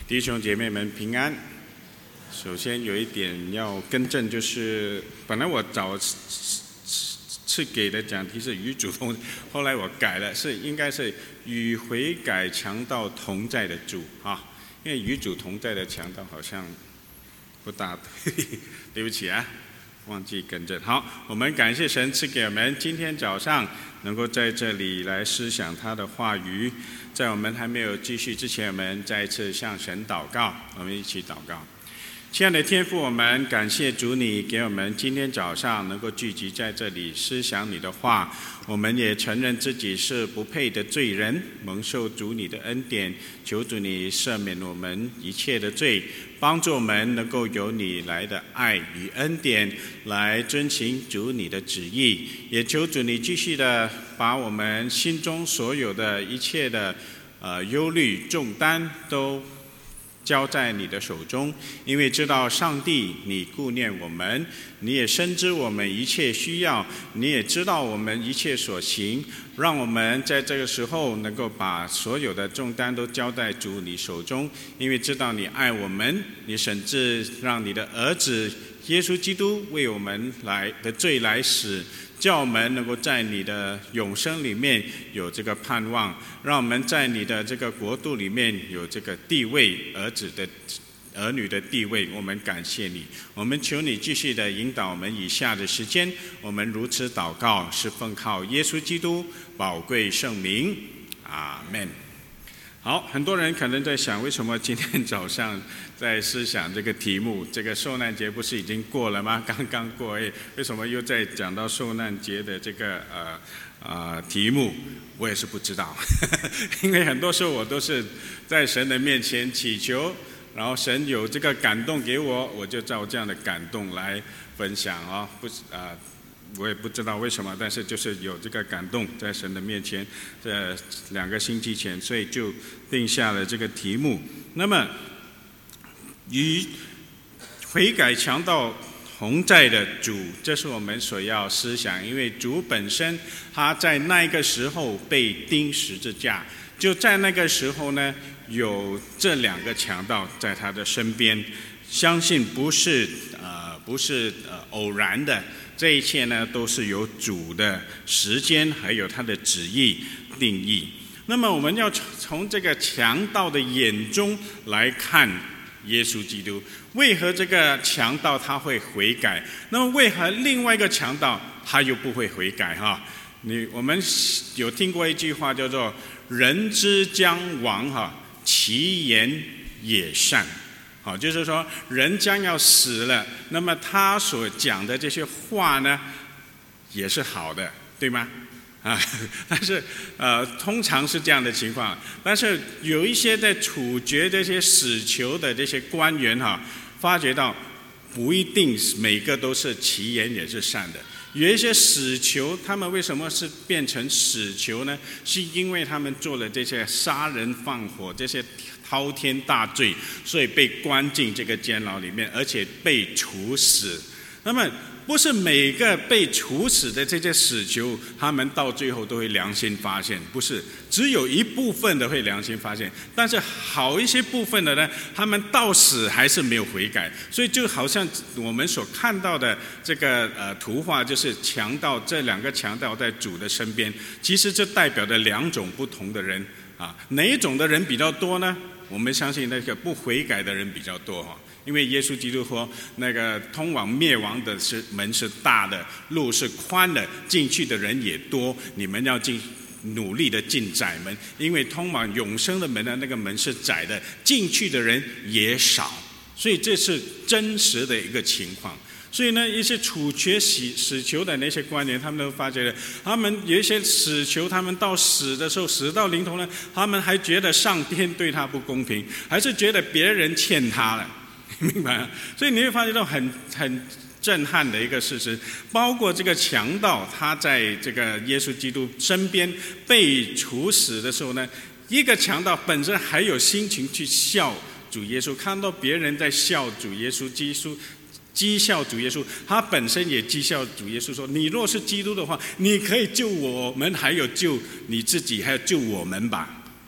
弟兄姐妹们平安。首先有一点要更正，就是本来我早次给的讲题是与主同，后来我改了，应该是与悔改强盗同在的主啊，因为与主同在的强盗好像不大对不起啊，忘记更正。好，我们感谢神赐给我们今天早上能够在这里来思想他的话语。在我们还没有继续之前，我们再一次向神祷告，我们一起祷告。亲爱的天父，我们感谢主，你给我们今天早上能够聚集在这里思想你的话。我们也承认自己是不配的罪人，蒙受主你的恩典，求主你赦免我们一切的罪，帮助我们能够有你来的爱与恩典来遵行主你的旨意。也求主你继续的把我们心中所有的一切的忧虑重担都交在你的手中，因为知道上帝你顾念我们，你也深知我们一切需要，你也知道我们一切所行，让我们在这个时候能够把所有的重担都交在主你手中，因为知道你爱我们，你甚至让你的儿子耶稣基督为我们来的罪来死，叫我们能够在你的永生里面有这个盼望，让我们在你的这个国度里面有这个地位，儿女的地位。我们感谢你，我们求你继续的引导我们以下的时间，我们如此祷告是奉靠耶稣基督宝贵圣名，阿们。好，很多人可能在想，为什么今天早上在思想这个题目？这个受难节不是已经过了吗？刚刚过，为什么又在讲到受难节的这个题目？我也是不知道，因为很多时候我都是在神的面前祈求，然后神有这个感动给我，我就照这样的感动来分享啊，我也不知道为什么，但是就是有这个感动在神的面前，这2个星期前，所以就定下了这个题目。那么与悔改强盗同在的主，这是我们所要思想，因为主本身他在那个时候被钉十字架，就在那个时候呢，有这2个强盗在他的身边，相信不是偶然的。这一切呢，都是由主的时间还有他的旨意定义。那么我们要从这个强盗的眼中来看耶稣基督，为何这个强盗他会悔改？那么为何另外一个强盗他又不会悔改？我们有听过一句话叫做"人之将亡，其言也善"。好，就是说人将要死了，那么他所讲的这些话呢，也是好的，对吗？但是通常是这样的情况。但是有一些在处决这些死囚的这些官员发觉到不一定每个都是其言也是善的。有一些死囚，他们为什么是变成死囚呢？是因为他们做了这些杀人放火这些滔天大罪，所以被关进这个监牢里面，而且被处死。那么不是每个被处死的这些死囚，他们到最后都会良心发现，不是，只有一部分的会良心发现，但是好一些部分的呢，他们到死还是没有悔改。所以就好像我们所看到的这个图画，就是这2个强盗在主的身边，其实这代表着2种不同的人哪一种的人比较多呢？我们相信那个不悔改的人比较多因为耶稣基督说，那个通往灭亡的门是大的，路是宽的，进去的人也多，你们要努力的进窄门，因为通往永生的门呢，那个门是窄的，进去的人也少，所以这是真实的一个情况。所以呢，一些处决死囚的那些官员，他们都发觉了，他们有一些死囚，他们到死的时候，死到临头呢，他们还觉得上天对他不公平，还是觉得别人欠他了，明白吗？所以你会发觉到很震撼的一个事实，包括这个强盗，他在这个耶稣基督身边被处死的时候呢，一个强盗本身还有心情去笑主耶稣，看到别人在笑主耶稣，讥笑主耶稣，他本身也讥笑主耶稣说，你若是基督的话，你可以救我们，还有救你自己，还有救我们吧。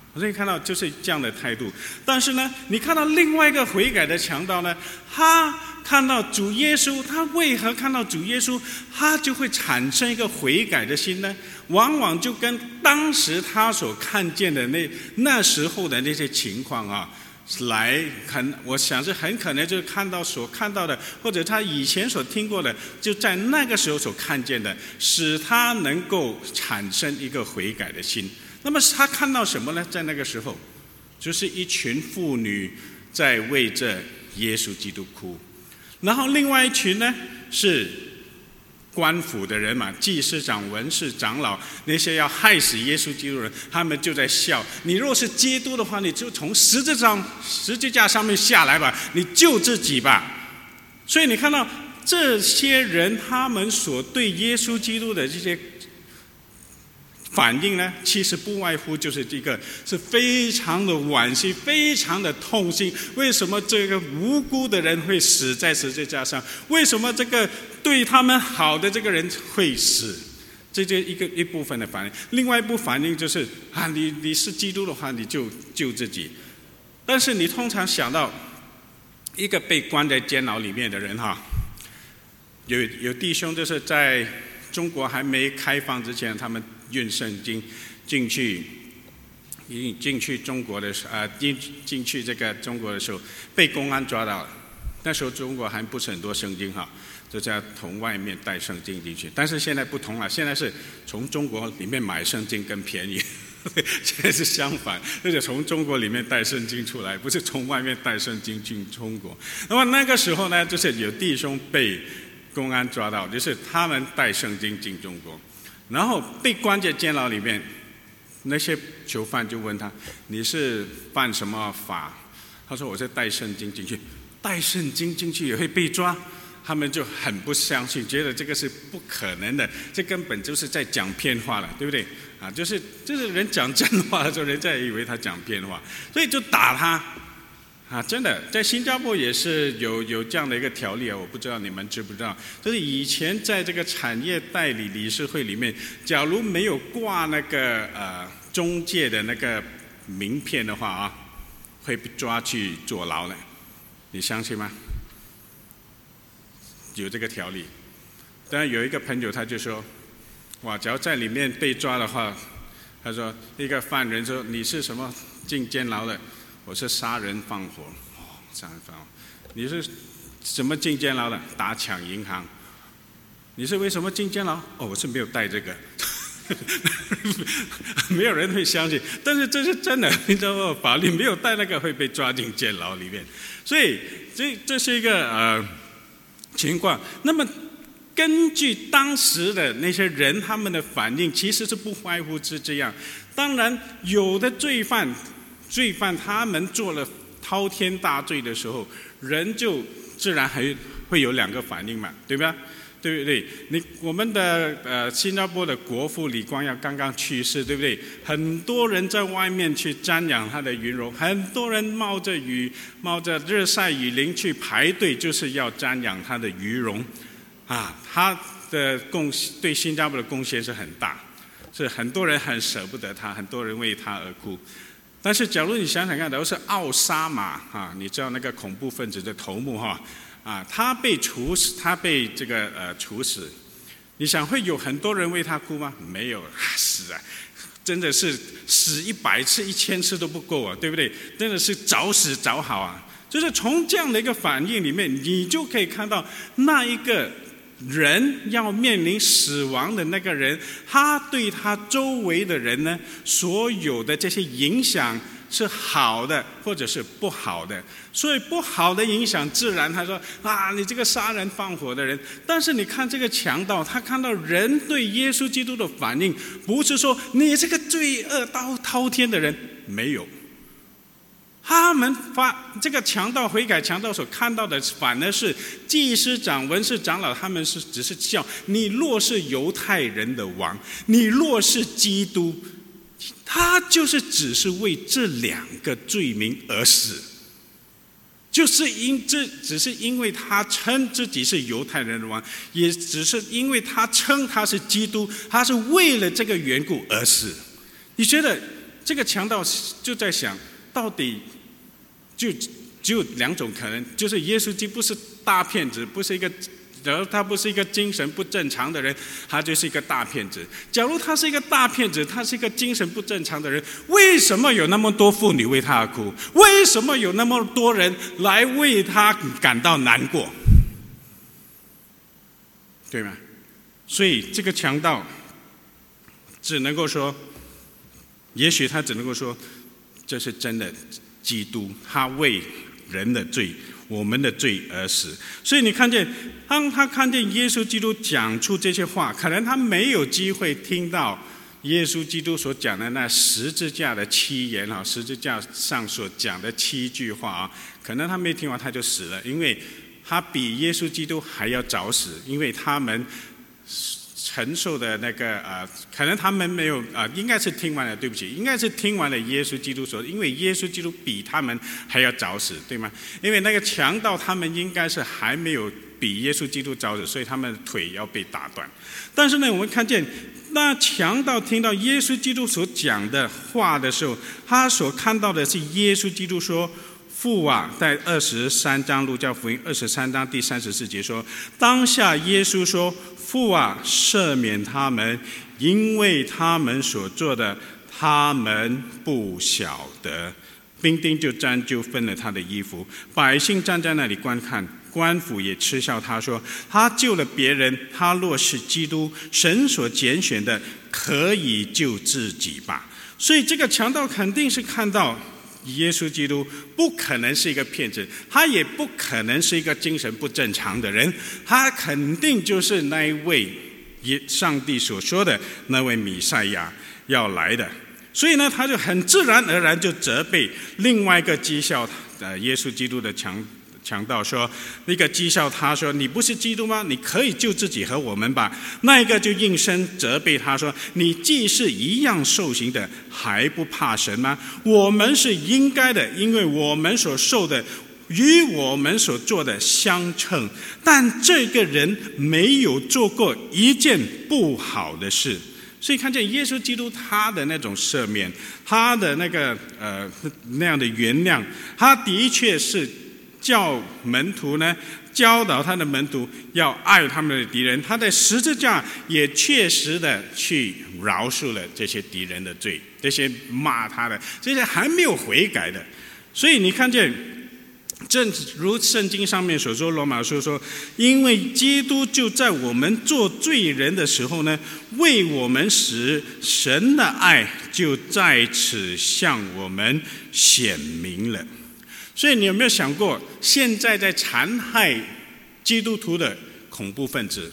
所以看到就是这样的态度。但是呢，你看到另外一个悔改的强盗呢，他看到主耶稣，他为何看到主耶稣，他就会产生一个悔改的心呢？往往就跟当时他所看见的那时候的那些情况啊，来看，我想是很可能就是所看到的，或者他以前所听过的，就在那个时候所看见的，使他能够产生一个悔改的心。那么他看到什么呢？在那个时候，就是一群妇女在为着耶稣基督哭，然后另外一群呢是官府的人嘛，祭司长、文士、长老，那些要害死耶稣基督的人，他们就在笑：你若是基督的话，你就从十字架上面下来吧，你救自己吧。所以你看到这些人，他们所对耶稣基督的这些反应呢，其实不外乎就是这个，是非常的惋惜，非常的痛心。为什么这个无辜的人会死在十字架上？为什么这个对他们好的这个人会死？这就一部分的反应。另外一部分反应就是你是基督的话，你就救自己。但是你通常想到一个被关在监牢里面的人有弟兄就是在中国还没开放之前，他们运圣经进去中国的进去这个中国的时候，被公安抓到了。那时候中国还不是很多圣经就这样从外面带圣经进去。但是现在不同了，现在是从中国里面买圣经更便宜。现在是相反，就是从中国里面带圣经出来，不是从外面带圣经进中国。那么那个时候呢，就是有弟兄被公安抓到，就是他们带圣经进中国，然后被关在监牢里面。那些囚犯就问他：你是犯什么法？他说：我是带圣经进去。带圣经进去也会被抓？他们就很不相信，觉得这个是不可能的，这根本就是在讲骗话了，对不对？就是人讲真话的时候，人家也以为他讲骗话，所以就打他。真的，在新加坡也是有这样的一个条例我不知道你们知不知道，就是以前在这个产业代理理事会里面，假如没有挂那个中介的那个名片的话会被抓去坐牢的，你相信吗？有这个条例。当然有一个朋友他就说：哇，只要在里面被抓的话，他说一个犯人说：你是什么进监牢的？我是杀人放火。杀人放火。你是什么进监牢的？打抢银行。你是为什么进监牢？我是没有带这个。没有人会相信，但是这是真的，你知道吗？法律没有带那个会被抓进监牢里面，所以这是一个情况。那么根据当时的那些人他们的反应，其实是不外乎是这样。当然有的罪犯他们做了滔天大罪的时候，人就自然还会有两个反应嘛，对吧？对不对？我们的新加坡的国父李光耀刚刚去世，对不对？很多人在外面去瞻仰他的云容，很多人冒着日晒雨淋去排队，就是要瞻仰他的云容。他的对新加坡的贡献是很大，是很多人很舍不得他，很多人为他而哭。但是假如你想想看，都是奥沙马你知道那个恐怖分子的头目他被处死，处死，你想会有很多人为他哭吗？没有，是真的是死100次、1000次都不够对不对？真的是早死早好就是从这样的一个反应里面，你就可以看到那一个人要面临死亡的那个人，他对他周围的人呢，所有的这些影响是好的或者是不好的。所以不好的影响自然他说你这个杀人放火的人。但是你看这个强盗，他看到人对耶稣基督的反应，不是说你这个罪恶滔天的人，没有。他们这个强盗悔改强盗所看到的，反而是祭司长、文士长老，他们只是笑你若是犹太人的王，你若是基督，他就是只是为这2个罪名而死，只是因为他称自己是犹太人的王，也只是因为他称他是基督，他是为了这个缘故而死。你觉得这个强盗就在想，到底就只有2种可能，就是耶稣基督不是大骗子，不是一个，假如他不是一个精神不正常的人，他就是一个大骗子。假如他是一个大骗子，他是一个精神不正常的人，为什么有那么多妇女为他而哭？为什么有那么多人来为他感到难过？对吗？所以这个强盗只能够说，也许他只能够说，这是真的基督，他为人的罪，我们的罪而死。所以你看见，当他看见耶稣基督讲出这些话，可能他没有机会听到耶稣基督所讲的那十字架的7言，十字架上所讲的7句话，可能他没听完他就死了，因为他比耶稣基督还要早死，因为他们承受的那个可能他们没有应该是听完了，对不起，应该是听完了耶稣基督说，因为耶稣基督比他们还要早死，对吗？因为那个强盗他们应该是还没有比耶稣基督早死，所以他们的腿要被打断。但是呢，我们看见那强盗听到耶稣基督所讲的话的时候，他所看到的是耶稣基督说，父啊，在23章路加福音23章第34节说，当下耶稣说，父啊，赦免他们，因为他们所做的，他们不晓得。兵丁就分了他的衣服，百姓站在那里观看，官府也嗤笑他说，他救了别人，他若是基督，神所拣选的，可以救自己吧。所以这个强盗肯定是看到耶稣基督不可能是一个骗子，他也不可能是一个精神不正常的人，他肯定就是那一位上帝所说的那位弥赛亚要来的。所以呢，他就很自然而然就责备另外一个讥笑耶稣基督的强盗说，那个讥笑他说，你不是基督吗？你可以救自己和我们吧。那一个就应声责备他说，你既是一样受刑的，还不怕神吗？我们是应该的，因为我们所受的与我们所做的相称，但这个人没有做过一件不好的事。所以看见耶稣基督他的那种赦免，他的那个那样的原谅，他的确是叫门徒呢，教导他的门徒要爱他们的敌人，他在十字架也确实的去饶恕了这些敌人的罪，这些骂他的，这些还没有悔改的。所以你看见，正如圣经上面所说，罗马书说，因为基督就在我们做罪人的时候呢，为我们死，神的爱就在此向我们显明了。所以你有没有想过，现在在残害基督徒的恐怖分子，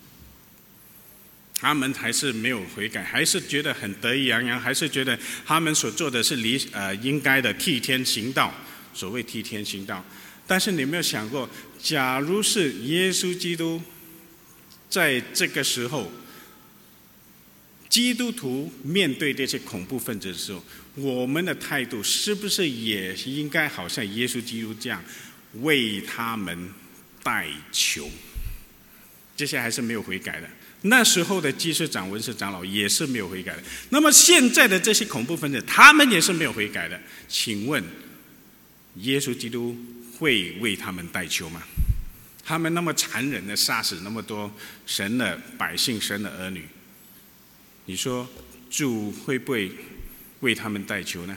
他们还是没有悔改，还是觉得很得意洋洋，还是觉得他们所做的是应该的，替天行道。所谓替天行道，但是你有没有想过，假如是耶稣基督在这个时候，基督徒面对这些恐怖分子的时候，我们的态度是不是也应该好像耶稣基督这样为他们代求？这些还是没有悔改的。那时候的祭司长、文士长老也是没有悔改的。那么现在的这些恐怖分子，他们也是没有悔改的。请问耶稣基督会为他们代求吗？他们那么残忍的杀死那么多神的百姓、神的儿女，你说主会不会为他们代求呢？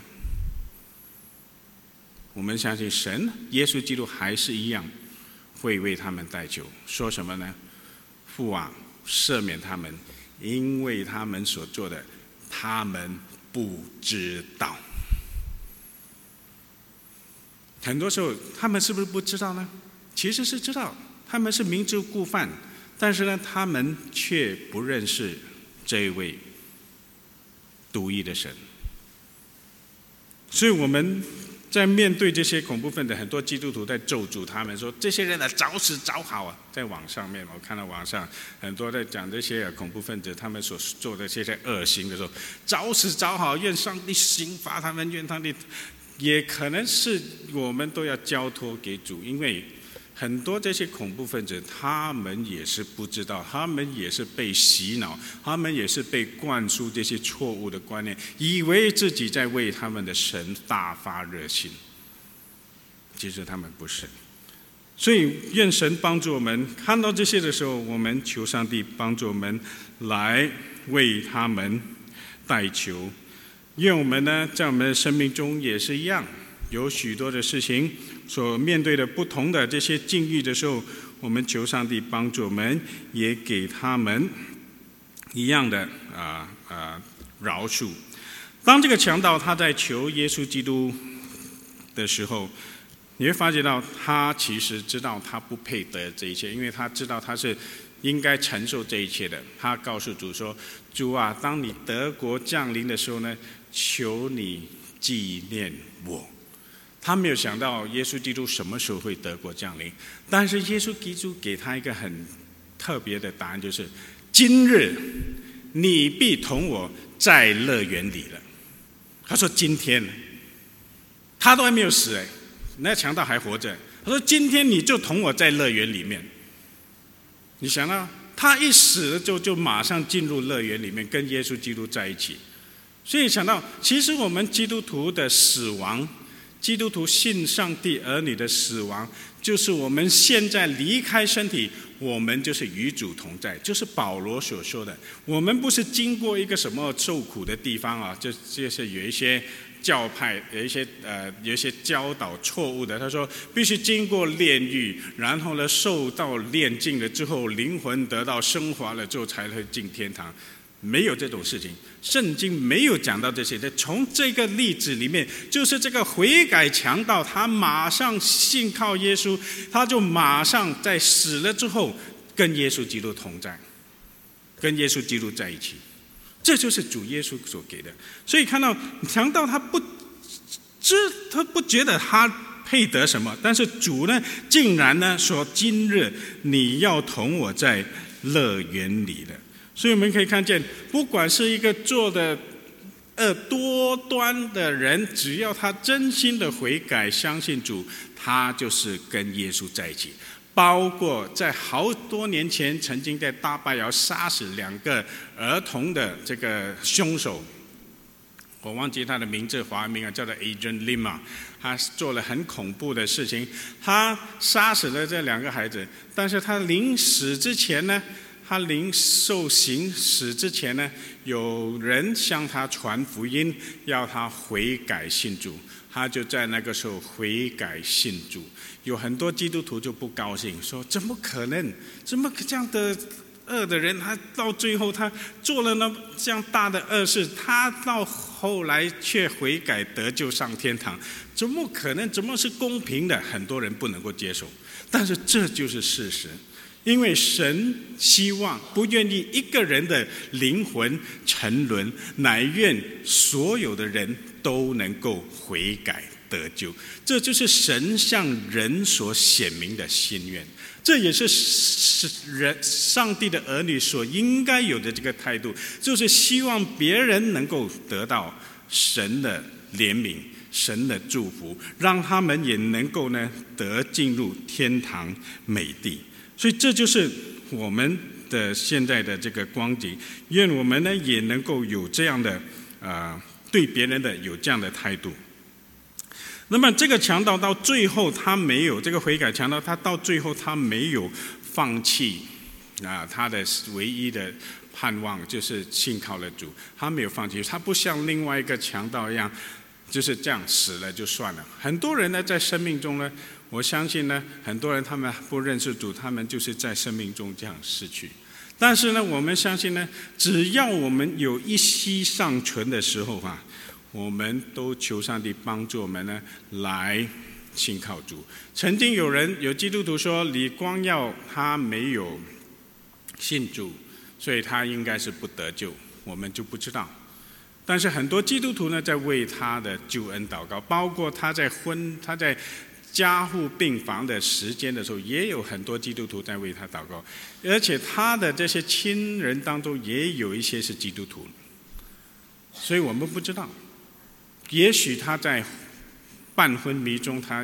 我们相信神，耶稣基督还是一样会为他们代求。说什么呢？父啊，赦免他们，因为他们所做的，他们不知道。很多时候他们是不是不知道呢？其实是知道，他们是明知故犯，但是呢，他们却不认识这一位独一的神。所以我们在面对这些恐怖分子，很多基督徒在咒诅他们，说这些人早死早好啊。在网上面，我看到网上很多在讲这些恐怖分子他们所做的这些恶行的时候，早死早好，愿上帝刑罚他们，愿上帝。也可能是我们都要交托给主，因为很多这些恐怖分子，他们也是不知道，他们也是被洗脑，他们也是被灌输这些错误的观念，以为自己在为他们的神大发热心，其实他们不是。所以愿神帮助我们，看到这些的时候，我们求上帝帮助我们来为他们代求。愿我们呢，在我们的生命中也是一样，有许多的事情所面对的不同的这些境遇的时候，我们求上帝帮助我们，也给他们一样的饶恕。当这个强盗他在求耶稣基督的时候，你会发觉到他其实知道他不配得这一切，因为他知道他是应该承受这一切的。他告诉主说：“主啊，当你得国降临的时候呢，求你纪念我。”他没有想到耶稣基督什么时候会得国降临，但是耶稣基督给他一个很特别的答案，就是今日你必同我在乐园里了。他说今天，他都还没有死那强盗还活着。他说今天你就同我在乐园里面。你想到他一死了就马上进入乐园里面跟耶稣基督在一起。所以想到其实我们基督徒的死亡，基督徒信上帝儿女的死亡，就是我们现在离开身体，我们就是与主同在，就是保罗所说的，我们不是经过一个什么受苦的地方啊，就是有一些教派有一些教导错误的，他说必须经过炼狱，然后呢受到炼净了之后，灵魂得到升华了之后才会进天堂。没有这种事情，圣经没有讲到这些。从这个例子里面，就是这个悔改强盗，他马上信靠耶稣，他就马上在死了之后跟耶稣基督同在，跟耶稣基督在一起。这就是主耶稣所给的。所以看到强盗他不觉得他配得什么，但是主呢竟然呢说今日你要同我在乐园里了。所以我们可以看见，不管是一个做的多端的人，只要他真心的悔改相信主，他就是跟耶稣在一起。包括在好多年前曾经在大巴窑杀死2个儿童的这个凶手，我忘记他的名字，华名叫做 Adrian Lima， 他做了很恐怖的事情，他杀死了这2个孩子，但是他临死之前呢，他临受刑死之前呢，有人向他传福音，要他悔改信主，他就在那个时候悔改信主。有很多基督徒就不高兴，说怎么可能？怎么这样的恶的人，他到最后他做了这样大的恶事，他到后来却悔改得救上天堂，怎么可能？怎么是公平的？很多人不能够接受，但是这就是事实。因为神希望不愿意一个人的灵魂沉沦，乃愿所有的人都能够悔改得救。这就是神向人所显明的心愿，这也是上帝的儿女所应该有的这个态度，就是希望别人能够得到神的怜悯，神的祝福，让他们也能够呢得进入天堂美地。所以这就是我们的现在的这个光景，愿我们呢也能够有这样的对别人的有这样的态度。那么这个强盗到最后他没有，这个悔改强盗他到最后他没有放弃他的唯一的盼望，就是信靠了主，他没有放弃，他不像另外一个强盗一样就是这样死了就算了。很多人呢在生命中呢，我相信呢，很多人他们不认识主，他们就是在生命中这样逝去。但是呢，我们相信呢，只要我们有一息尚存的时候我们都求上帝帮助我们呢，来信靠主。曾经有基督徒说，李光耀他没有信主，所以他应该是不得救，我们就不知道。但是很多基督徒呢，在为他的救恩祷告，包括他在加护病房的时间的时候，也有很多基督徒在为他祷告，而且他的这些亲人当中也有一些是基督徒，所以我们不知道，也许他在半昏迷中，他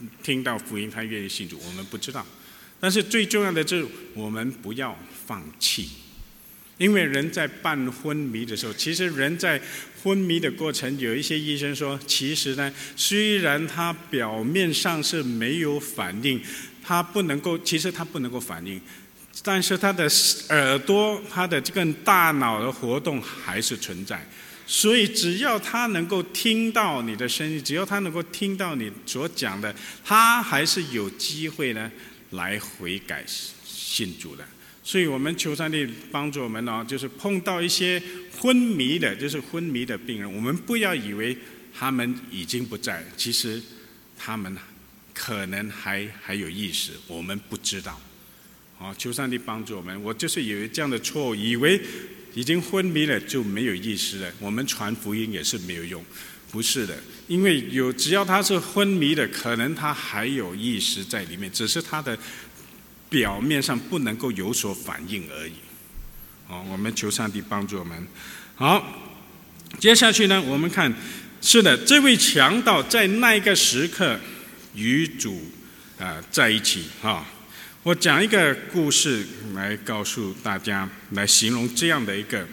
听到福音，他愿意信主，我们不知道。但是最重要的是，我们不要放弃。因为人在半昏迷的时候，其实人在昏迷的过程，有一些医生说，其实呢，虽然他表面上是没有反应，其实他不能够反应，但是他的耳朵、他的这个大脑的活动还是存在。所以只要他能够听到你的声音，只要他能够听到你所讲的，他还是有机会呢来悔改信主的。所以我们求上帝帮助我们就是碰到一些昏迷的病人，我们不要以为他们已经不在，其实他们可能还有意识，我们不知道。求上帝帮助我们。我就是有这样的错误，以为已经昏迷了就没有意识了，我们传福音也是没有用，不是的。因为只要他是昏迷的，可能他还有意识在里面，只是他的表面上不能够有所反应而已。我们求上帝帮助我们。好，接下去呢，我们看，是的，这位强盗在那一个时刻与主在一起。我讲一个故事来告诉大家，来形容这样的一个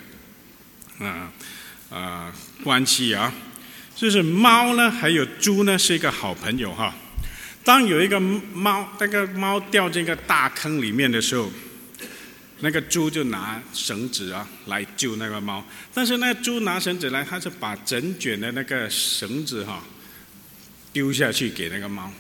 关系啊，就是猫呢还有猪呢是一个好朋友哈。当有一个猫，那个猫掉进一个大坑里面的时候，那个猪就拿绳子来救那个猫。但是那个猪拿绳子来，他是把整卷的那个绳子丢下去给那个猫。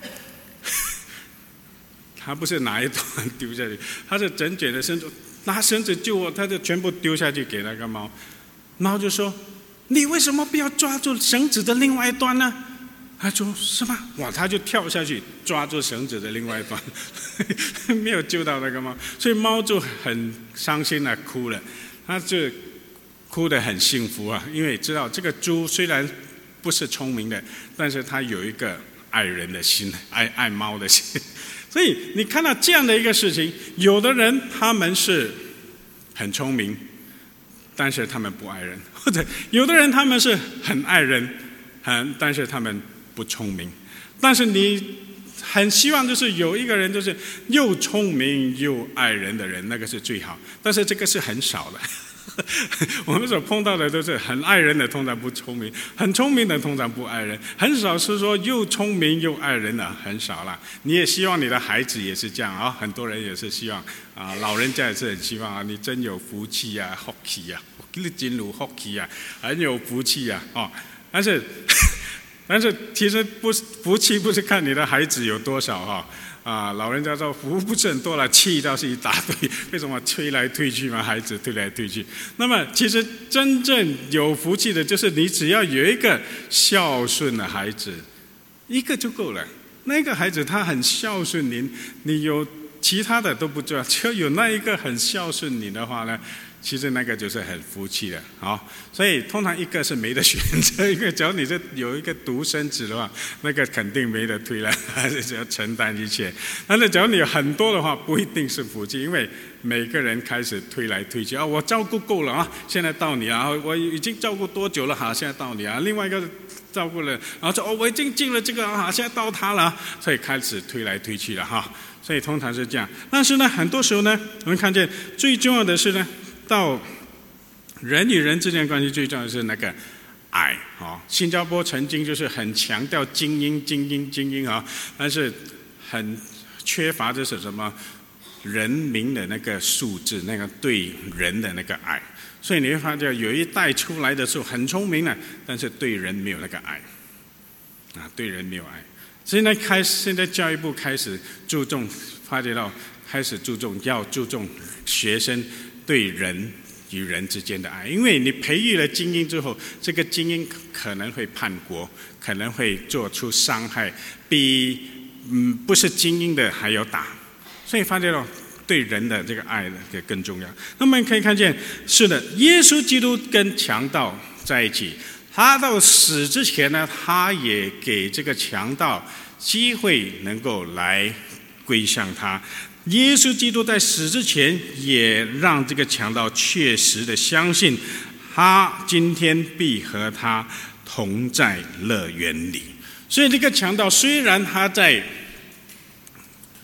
他不是拿一段丢下去，他是整卷的绳子，拿绳子救我，他就全部丢下去给那个猫。猫就说：“你为什么不要抓住绳子的另外一端呢？”他说：“是吗？”哇，他就跳下去抓住绳子的另外一端，没有救到那个猫，所以猫就很伤心的哭了，他就哭得很幸福啊，因为知道这个猪虽然不是聪明的，但是他有一个爱人的心，爱猫的心。所以你看到这样的一个事情，有的人他们是很聪明，但是他们不爱人；或者有的人他们是很爱人，但是他们不聪明。但是你很希望就是有一个人就是又聪明又爱人的人，那个是最好。但是这个是很少的。我们所碰到的都是很爱人的通常不聪明，很聪明的通常不爱人，很少是说又聪明又爱人的，很少啦。你也希望你的孩子也是这样啊，很多人也是希望老人家也是很希望你真有福气啊，福气啊，你真有福气啊，很有福气啊但是其实福气不是看你的孩子有多少老人家说福不是很多了，气倒是一大堆。为什么推来推去嘛？孩子推来推去。那么其实真正有福气的，就是你只要有一个孝顺的孩子，一个就够了。那个孩子他很孝顺您，你有其他的都不重要，只要有那一个很孝顺你的话呢，其实那个就是很福气的。所以通常一个是没得选择，一个只要你是有一个独生子的话，那个肯定没得推了，还是只要承担一切。但是只要你有很多的话，不一定是福气，因为每个人开始推来推去我照顾够了现在到你我已经照顾多久了现在到你另外一个照顾了，然后说我已经尽了这个现在到他了所以开始推来推去了所以通常是这样。但是呢，很多时候呢，我们看见最重要的是呢，到人与人之间的关系最重要的是那个爱新加坡曾经就是很强调精英但是很缺乏就是什么人民的那个素质，那个对人的那个爱。所以你会发现有一代出来的时候很聪明但是对人没有那个爱对人没有爱。现在教育部开始注重，发觉到开始要注重学生对人与人之间的爱，因为你培育了精英之后，这个精英可能会叛国，可能会做出伤害，比不是精英的还要大。所以发觉到对人的这个爱呢更重要。那么可以看见，是的，耶稣基督跟强盗在一起，他到死之前呢，他也给这个强盗机会能够来归向他。耶稣基督在死之前也让这个强盗确实的相信，他今天必和他同在乐园里。所以这个强盗虽然他在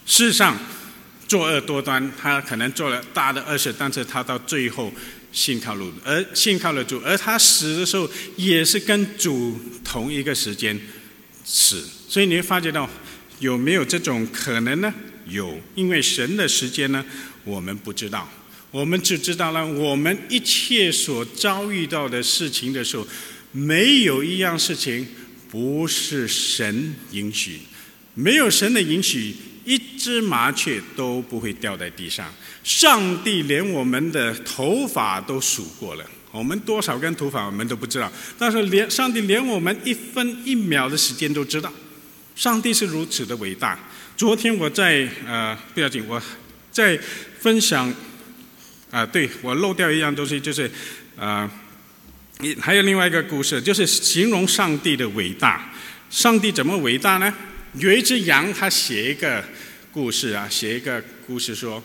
世上作恶多端，他可能做了大的恶事，但是他到最后信靠了主，而他死的时候也是跟主同一个时间死。所以你会发觉到有没有这种可能呢？有，因为神的时间呢，我们不知道，我们只知道了我们一切所遭遇到的事情的时候，没有一样事情不是神允许，没有神的允许，一只麻雀都不会掉在地上。上帝连我们的头发都数过了，我们多少根头发我们都不知道，但是上帝连我们一分一秒的时间都知道。上帝是如此的伟大。昨天我在不要紧，我在分享对，我漏掉一样东西，就是还有另外一个故事，就是形容上帝的伟大。上帝怎么伟大呢？有一只羊，他写一个故事说，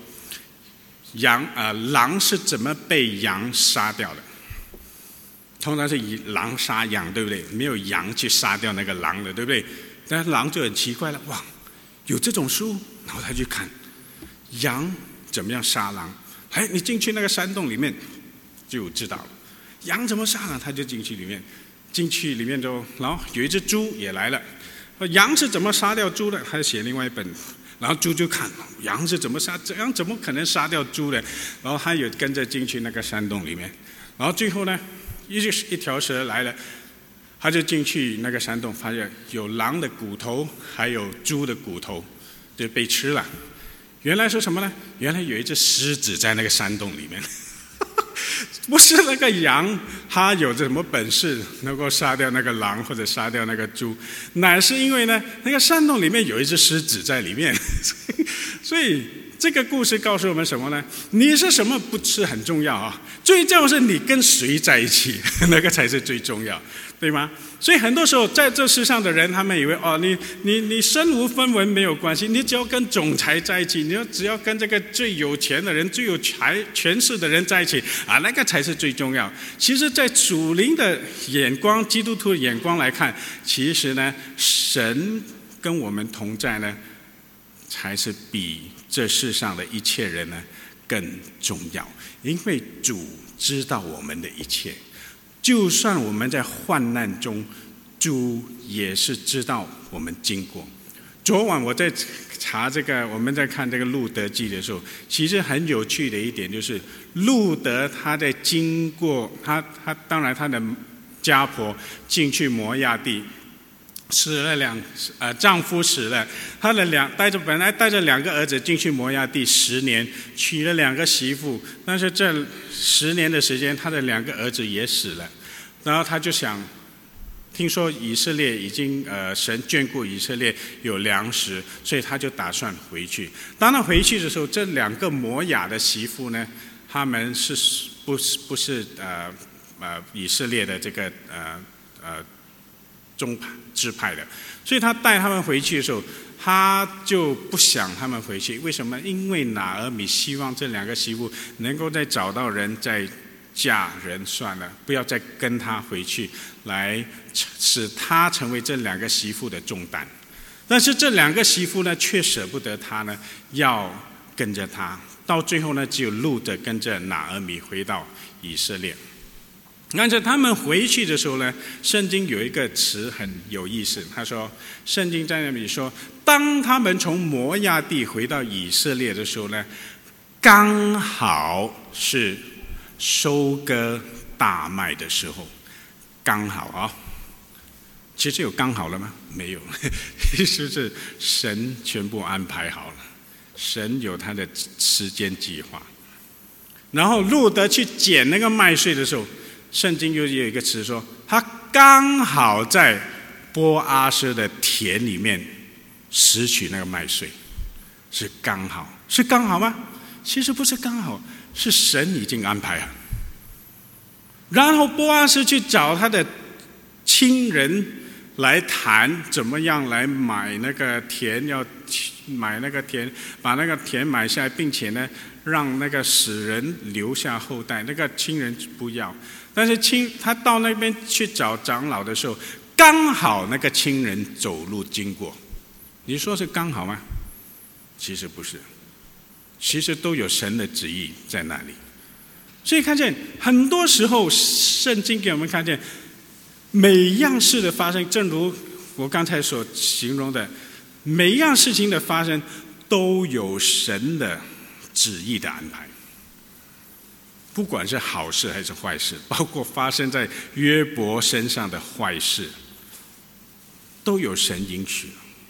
狼是怎么被羊杀掉的。通常是以狼杀羊，对不对？没有羊去杀掉那个狼的，对不对？但是狼就很奇怪了，哇，有这种书，然后他去看羊怎么样杀狼。你进去那个山洞里面就知道了，羊怎么杀呢？他就进去里面就，然后有一只猪也来了，羊是怎么杀掉猪的？他就写另外一本，然后猪就看羊是怎么杀，羊怎么可能杀掉猪的？然后他也跟着进去那个山洞里面，然后最后呢，一条蛇来了。他就进去那个山洞，发现有狼的骨头，还有猪的骨头，就被吃了。原来是什么呢？原来有一只狮子在那个山洞里面，不是那个羊，它有什么本事能够杀掉那个狼或者杀掉那个猪，乃是因为呢，那个山洞里面有一只狮子在里面。所以这个故事告诉我们什么呢？你是什么不是很重要啊，最重要是你跟谁在一起，那个才是最重要，对吗？所以很多时候在这世上的人，他们以为你身无分文没有关系，你只要跟总裁在一起，只要跟这个最有钱的人、最有权势的人在一起那个才是最重要。其实在属灵的眼光、基督徒的眼光来看，其实呢，神跟我们同在呢，才是比这世上的一切人呢更重要。因为主知道我们的一切，就算我们在患难中，主也是知道我们经过。昨晚我在查我们在看这个路德记的时候，其实很有趣的一点就是，路德他在经过他当然他的家婆进去摩亚地。死了丈夫死了，他的本来带着2个儿子进去摩亚地10年，娶了2个媳妇，但是这10年的时间，他的2个儿子也死了，然后他就想，听说以色列已经神眷顾以色列有粮食，所以他就打算回去。当他回去的时候，这2个摩亚的媳妇呢，他们是不是以色列的这个中支派的，所以他带他们回去的时候，他就不想他们回去。为什么？因为拿俄米希望这2个媳妇能够再找到人，再嫁人算了，不要再跟他回去，来使他成为这2个媳妇的重担。但是这2个媳妇呢，却舍不得他呢，要跟着他。到最后呢，只有路德跟着拿俄米回到以色列。但是他们回去的时候呢，圣经有一个词很有意思，他说，圣经在那里说，当他们从摩亚地回到以色列的时候呢，刚好是收割大麦的时候，刚好啊。其实有刚好了吗？没有，其实是神全部安排好了，神有他的时间计划。然后路德去捡那个麦穗的时候，圣经又有一个词说，他刚好在波阿斯的田里面拾取那个麦穗，是刚好，是刚好吗？其实不是刚好，是神已经安排了。然后波阿斯去找他的亲人来谈怎么样来买那个田，要买那个田，把那个田买下来，并且呢，让那个死人留下后代，那个亲人不要。但是他到那边去找长老的时候，刚好那个亲人走路经过，你说是刚好吗？ 其实不是，其实都有神的旨意在那里。所以看见很多时候圣经给我们看见每一样事的发生，正如我刚才所形容的，每一样事情的发生都有神的旨意的安排，不管是好事还是坏事，包括发生在约伯身上的坏事，都有神允许。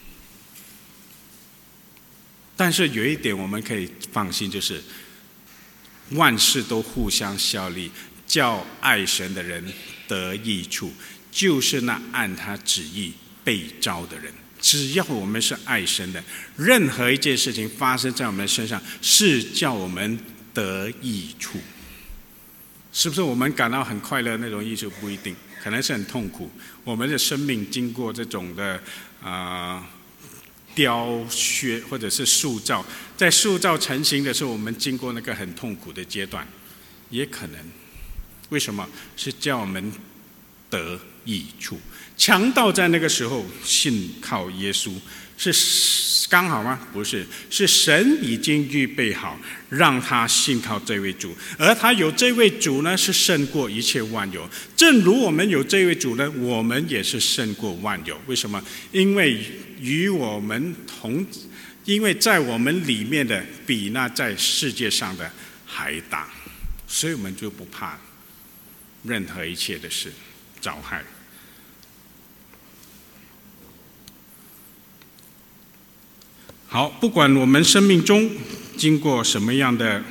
但是有一点我们可以放心，就是万事都互相效力，叫爱神的人得益处，就是那按他旨意被召的人。只要我们是爱神的，任何一件事情发生在我们身上，是叫我们得益处。是不是我们感到很快乐那种益处？不一定，可能是很痛苦。我们的生命经过这种的雕削或者是塑造，在塑造成型的时候，我们经过那个很痛苦的阶段，也可能。为什么？是叫我们得益处。强盗在那个时候信靠耶稣，是刚好吗？不是，是神已经预备好，让他信靠这位主，而他有这位主呢，是胜过一切万有。正如我们有这位主呢，我们也是胜过万有。为什么？因为与我们同，因为在我们里面的比那在世界上的还大，所以我们就不怕任何一切的事遭害。好，不管我们生命中经过什么样的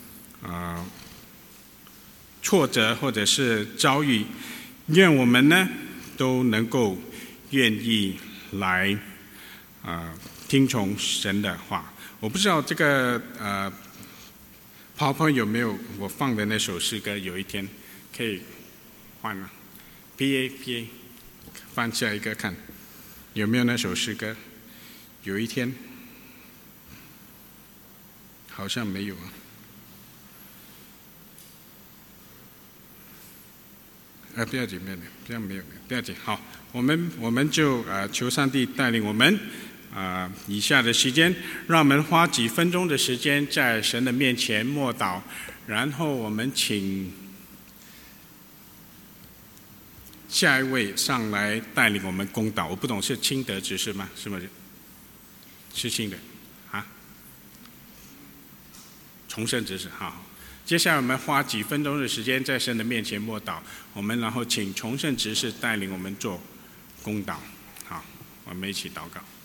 挫折或者是遭遇，愿我们呢都能够愿意来听从神的话。我不知道这个PowerPoint 有没有我放的那首诗歌，有一天可以换了 PA 翻下一个看有没有那首诗歌，有一天好像没有啊。不要紧，这样没有，不要紧。好，我们就求上帝带领我们以下的时间，让我们花几分钟的时间在神的面前默祷，然后我们请下一位上来带领我们攻祷。我不懂是清德执事吗？是吗？是清德啊？重生执事，好。接下来我们花几分钟的时间在神的面前默祷，我们然后请重生执事带领我们做攻祷。好，我们一起祷告。